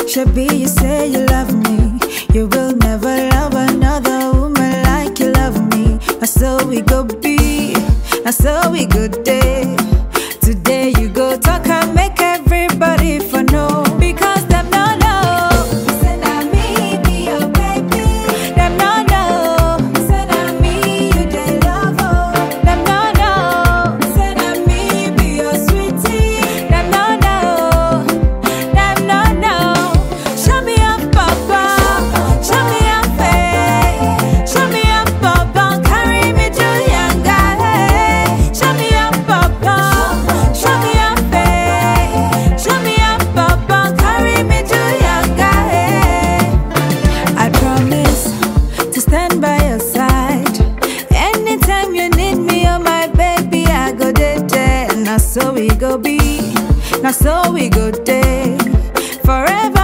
Shabby, you say you love me. You will never love another woman like you love me. That's so we go be, that's so we go day. Today you go talk and make everybody for know. Because them no know. Say na me be your baby. Them no know. Say na me you dey love. Oh. Them no know. Say na me be your sweetie. Them no know. Them no know. Show me your papa. Show me your face. Show me your papa. Carry me to Yanga. Hey. Show me your papa. Show me your face. Show me your papa. Carry me to Yanga. Hey. I promise to stand by your side. Anytime you need me, oh my baby, I go there. Now so we go be. Now so we go there. Forever.